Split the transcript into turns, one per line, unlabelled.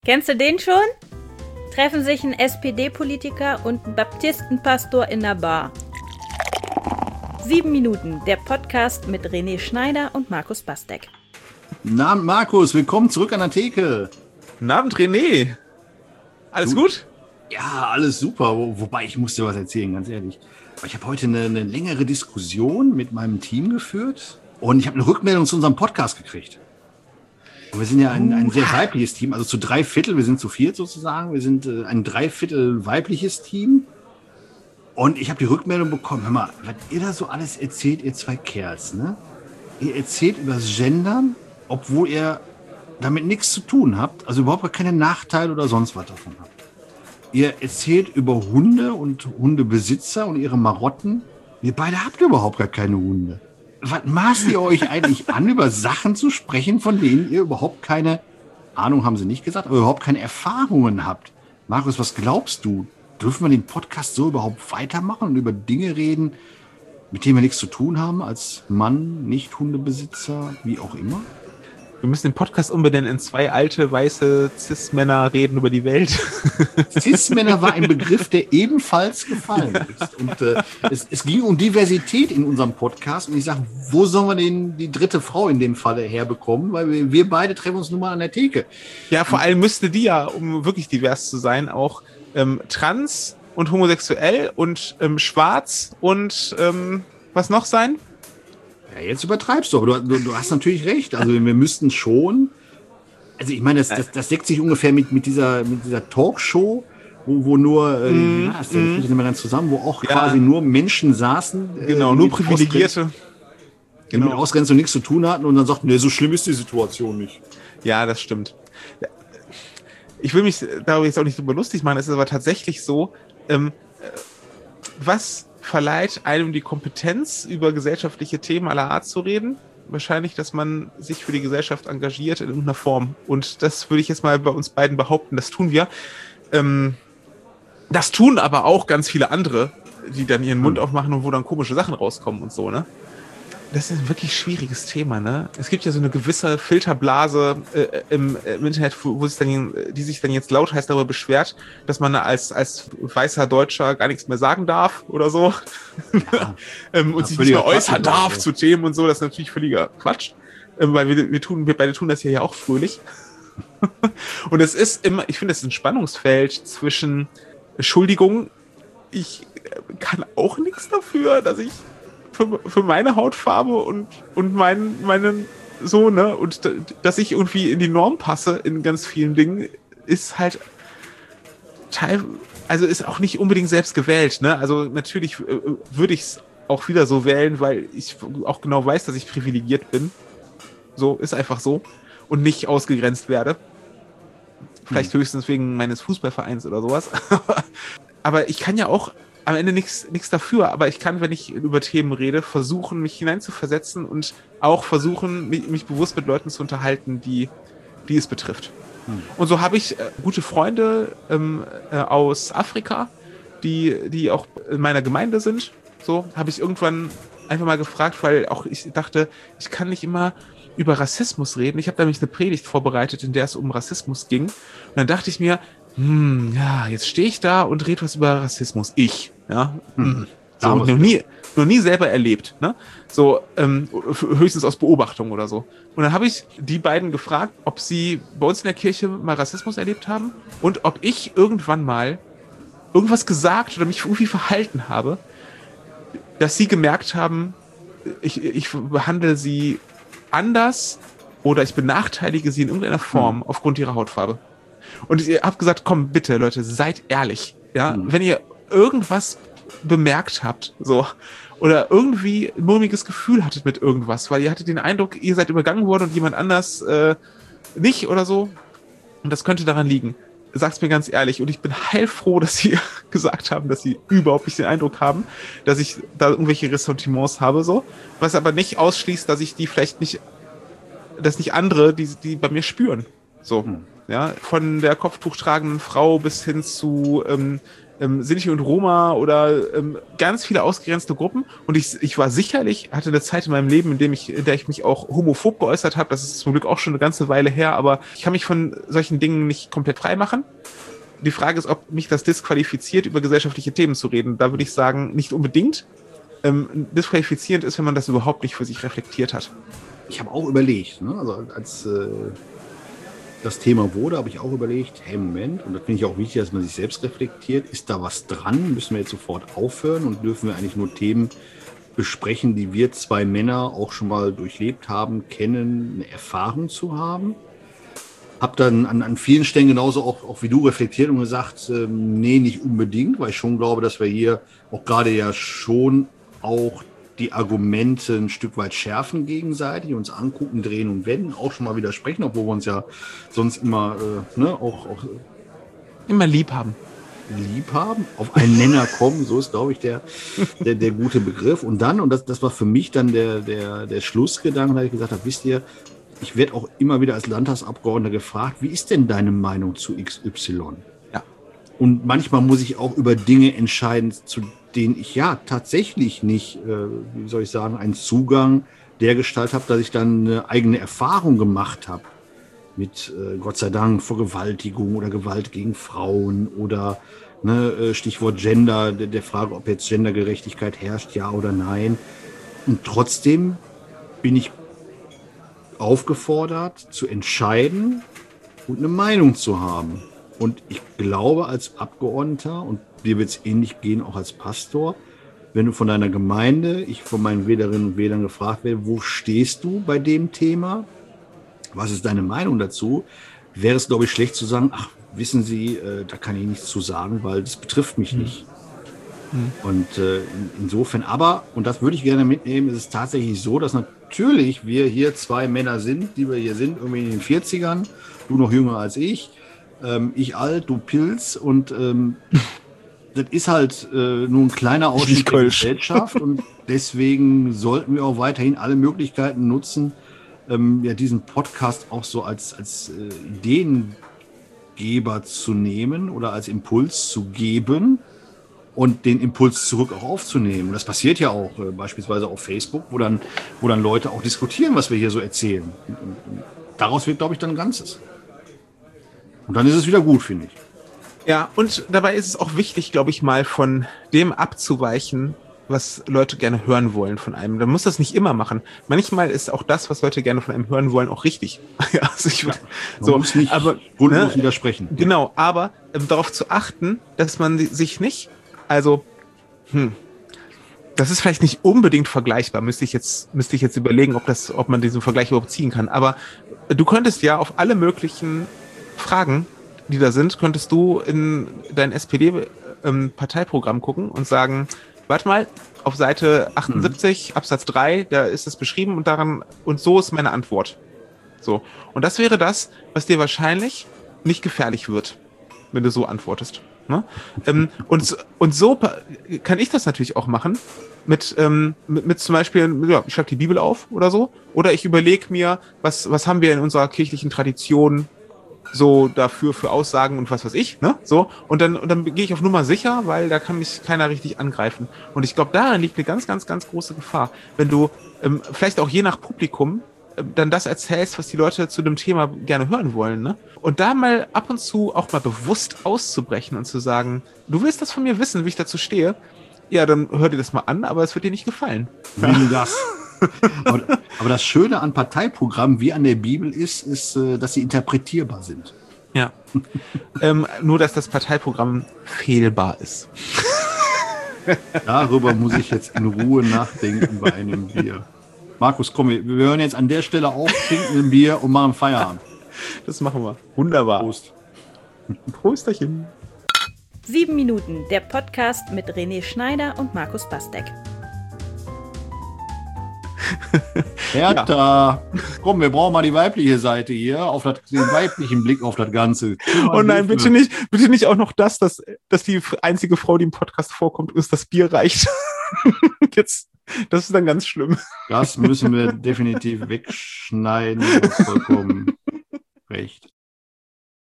Kennst du den schon? Treffen sich ein SPD-Politiker und ein Baptistenpastor in der Bar. 7 Minuten, der Podcast mit René Schneider und Markus Bastek.
Guten Abend, Markus. Willkommen zurück an der Theke.
Guten Abend, René. Alles gut?
Ja, alles super. Wobei, ich muss dir was erzählen, ganz ehrlich. Ich habe heute eine längere Diskussion mit meinem Team geführt und ich habe eine Rückmeldung zu unserem Podcast gekriegt. Und wir sind ja ein sehr weibliches Team, also zu 3/4, wir sind zu 4 sozusagen. Wir sind ein 3/4 weibliches Team. Und ich habe die Rückmeldung bekommen, hör mal, was ihr da so alles erzählt, ihr zwei Kerls, ne? Ihr erzählt über das Gendern, obwohl ihr damit nichts zu tun habt, also überhaupt keine Nachteile oder sonst was davon habt. Ihr erzählt über Hunde und Hundebesitzer und ihre Marotten. Ihr beide habt überhaupt gar keine Hunde. Was maßt ihr euch eigentlich an, über Sachen zu sprechen, von denen ihr überhaupt keine Ahnung, haben sie nicht gesagt, aber überhaupt keine Erfahrungen habt? Markus, was glaubst du? Dürfen wir den Podcast so überhaupt weitermachen und über Dinge reden, mit denen wir nichts zu tun haben, als Mann, Nicht-Hundebesitzer, wie auch immer?
Wir müssen den Podcast umbenennen in 2 alte, weiße Cis-Männer reden über die Welt.
Cis-Männer war ein Begriff, der ebenfalls gefallen ist. Und es ging um Diversität in unserem Podcast. Und ich sage, wo sollen wir denn die dritte Frau in dem Falle herbekommen? Weil wir beide treffen uns nun mal an der Theke.
Ja, vor allem müsste die ja, um wirklich divers zu sein, auch trans und homosexuell und schwarz und was noch sein?
Ja, jetzt übertreibst du, aber du hast natürlich recht. Also wir müssten schon, also ich meine, das deckt sich ungefähr mit dieser Talkshow, wo nur, das kriege ich nicht mehr ganz zusammen, wo auch quasi nur Menschen saßen.
Genau, nur Privilegierte.
Die mit Ausgrenzung nichts zu tun hatten und dann sagten, nee, so schlimm ist die Situation nicht.
Ja, das stimmt. Ich will mich darüber jetzt auch nicht so lustig machen, es ist aber tatsächlich so, was verleiht einem die Kompetenz, über gesellschaftliche Themen aller Art zu reden? Wahrscheinlich, dass man sich für die Gesellschaft engagiert in irgendeiner Form. Und das würde ich jetzt mal bei uns beiden behaupten, das tun wir. Das tun aber auch ganz viele andere, die dann ihren Mund aufmachen und wo dann komische Sachen rauskommen und so, ne? Das ist ein wirklich schwieriges Thema, ne? Es gibt ja so eine gewisse Filterblase im Internet, die sich dann jetzt lautheiß darüber beschwert, dass man als weißer Deutscher gar nichts mehr sagen darf oder so. Ja, und sich nicht mehr äußern darf zu Themen und so. Das ist natürlich völliger Quatsch. Weil wir beide tun das ja auch fröhlich. Und es ist immer, ich finde, es ist ein Spannungsfeld zwischen Entschuldigung, ich kann auch nichts dafür, dass ich für meine Hautfarbe und meinen so, ne, und dass ich irgendwie in die Norm passe in ganz vielen Dingen, ist halt also ist auch nicht unbedingt selbst gewählt, ne, also natürlich würde ich es auch wieder so wählen, weil ich auch genau weiß, dass ich privilegiert bin, so, ist einfach so, und nicht ausgegrenzt werde, vielleicht höchstens wegen meines Fußballvereins oder sowas, aber ich kann ja auch am Ende nichts dafür, aber ich kann, wenn ich über Themen rede, versuchen, mich hineinzuversetzen und auch versuchen, mich bewusst mit Leuten zu unterhalten, die es betrifft. Und so habe ich gute Freunde aus Afrika, die auch in meiner Gemeinde sind. So habe ich irgendwann einfach mal gefragt, weil auch ich dachte, ich kann nicht immer über Rassismus reden. Ich habe nämlich eine Predigt vorbereitet, in der es um Rassismus ging. Und dann dachte ich mir, ja, jetzt stehe ich da und rede was über Rassismus. So, noch nie selber erlebt, ne? So, höchstens aus Beobachtung oder so. Und dann habe ich die beiden gefragt, ob sie bei uns in der Kirche mal Rassismus erlebt haben und ob ich irgendwann mal irgendwas gesagt oder mich irgendwie verhalten habe, dass sie gemerkt haben, ich behandle sie anders oder ich benachteilige sie in irgendeiner Form aufgrund ihrer Hautfarbe. Und ich habe gesagt, komm, bitte, Leute, seid ehrlich. Ja, wenn ihr irgendwas bemerkt habt, so, oder irgendwie ein mulmiges Gefühl hattet mit irgendwas, weil ihr hattet den Eindruck, ihr seid übergangen worden und jemand anders nicht oder so, und das könnte daran liegen. Sagt's mir ganz ehrlich. Und ich bin heilfroh, dass sie gesagt haben, dass sie überhaupt nicht den Eindruck haben, dass ich da irgendwelche Ressentiments habe, so. Was aber nicht ausschließt, dass ich die vielleicht nicht, dass nicht andere, die bei mir spüren. So. Ja, von der kopftuchtragenden Frau bis hin zu Sinti und Roma oder ganz viele ausgegrenzte Gruppen. Und ich war sicherlich, hatte eine Zeit in meinem Leben, in der ich mich auch homophob geäußert habe. Das ist zum Glück auch schon eine ganze Weile her, aber ich kann mich von solchen Dingen nicht komplett frei machen. Die Frage ist, ob mich das disqualifiziert, über gesellschaftliche Themen zu reden. Da würde ich sagen, nicht unbedingt. Disqualifizierend ist, wenn man das überhaupt nicht für sich reflektiert hat.
Ich habe auch überlegt, ne? Also als das Thema wurde, habe ich auch überlegt, hey, Moment, und das finde ich auch wichtig, dass man sich selbst reflektiert, ist da was dran? Müssen wir jetzt sofort aufhören und dürfen wir eigentlich nur Themen besprechen, die wir zwei Männer auch schon mal durchlebt haben, kennen, eine Erfahrung zu haben? Habe dann an vielen Stellen genauso auch wie du reflektiert und gesagt, nee, nicht unbedingt, weil ich schon glaube, dass wir hier auch gerade ja schon auch die Argumente ein Stück weit schärfen gegenseitig, uns angucken, drehen und wenden, auch schon mal widersprechen, obwohl wir uns ja sonst immer auch
immer lieb haben,
auf einen Nenner kommen, so ist, glaube ich, der gute Begriff. Und dann, und das war für mich dann der Schlussgedanke, da ich gesagt habe, wisst ihr, ich werde auch immer wieder als Landtagsabgeordneter gefragt, wie ist denn deine Meinung zu XY?
Ja.
Und manchmal muss ich auch über Dinge entscheiden, zu denen ich ja tatsächlich nicht, wie soll ich sagen, einen Zugang dergestalt habe, dass ich dann eine eigene Erfahrung gemacht habe mit, Gott sei Dank, Vergewaltigung oder Gewalt gegen Frauen oder Stichwort Gender, der Frage, ob jetzt Gendergerechtigkeit herrscht, ja oder nein. Und trotzdem bin ich aufgefordert, zu entscheiden und eine Meinung zu haben. Und ich glaube, als Abgeordneter, und dir wird es ähnlich gehen, auch als Pastor, wenn du von deiner Gemeinde, ich von meinen Wählerinnen und Wählern gefragt werde, wo stehst du bei dem Thema? Was ist deine Meinung dazu? Wäre es, glaube ich, schlecht zu sagen, ach, wissen Sie, da kann ich nichts zu sagen, weil das betrifft mich nicht. Und insofern, aber, und das würde ich gerne mitnehmen, ist es tatsächlich so, dass natürlich wir hier zwei Männer sind, die wir hier sind, irgendwie in den 40ern, du noch jünger als ich alt, du Pilz, und das ist halt nur ein kleiner Ausschnitt der Gesellschaft, und deswegen sollten wir auch weiterhin alle Möglichkeiten nutzen, diesen Podcast auch so als Ideengeber zu nehmen oder als Impuls zu geben und den Impuls zurück auch aufzunehmen. Das passiert ja auch beispielsweise auf Facebook, wo dann Leute auch diskutieren, was wir hier so erzählen. Und daraus wird, glaube ich, dann ein Ganzes. Und dann ist es wieder gut, finde ich.
Ja, und dabei ist es auch wichtig, glaube ich, mal von dem abzuweichen, was Leute gerne hören wollen von einem. Man muss das nicht immer machen. Manchmal ist auch das, was Leute gerne von einem hören wollen, auch richtig. Also
man muss nicht grundlos widersprechen.
Genau, aber darauf zu achten, dass man sich nicht, also, das ist vielleicht nicht unbedingt vergleichbar, müsste ich jetzt überlegen, ob man diesen Vergleich überhaupt ziehen kann. Aber du könntest ja auf alle möglichen Fragen, die da sind, könntest du in dein SPD-Parteiprogramm gucken und sagen, warte mal, auf Seite 78, Absatz 3, da ist es beschrieben und so ist meine Antwort. So. Und das wäre das, was dir wahrscheinlich nicht gefährlich wird, wenn du so antwortest. Ne? Und so kann ich das natürlich auch machen, mit zum Beispiel, ja, ich schreibe die Bibel auf oder so, oder ich überlege mir, was haben wir in unserer kirchlichen Tradition so dafür für Aussagen und was weiß ich, ne? So, und dann gehe ich auf Nummer sicher, weil da kann mich keiner richtig angreifen. Und ich glaube, darin liegt eine ganz, ganz, ganz große Gefahr. Wenn du vielleicht auch je nach Publikum dann das erzählst, was die Leute zu dem Thema gerne hören wollen, ne? Und da mal ab und zu auch mal bewusst auszubrechen und zu sagen, du willst das von mir wissen, wie ich dazu stehe, ja, dann hör dir das mal an, aber es wird dir nicht gefallen.
Wie das? Aber das Schöne an Parteiprogrammen wie an der Bibel ist, dass sie interpretierbar sind.
Ja. Nur, dass das Parteiprogramm fehlbar ist.
Darüber muss ich jetzt in Ruhe nachdenken bei einem Bier. Markus, komm, wir hören jetzt an der Stelle auf, trinken ein Bier und machen Feierabend.
Das machen wir. Wunderbar.
Prost.
Prosterchen.
7 Minuten, der Podcast mit René Schneider und Markus Bastek.
Hertha, ja. Komm, wir brauchen mal die weibliche Seite hier, den weiblichen Blick auf das Ganze.
Oh nein, bitte nicht auch noch dass die einzige Frau, die im Podcast vorkommt, ist, das Bier reicht. Jetzt, das ist dann ganz schlimm.
Das müssen wir definitiv wegschneiden. Vollkommen recht.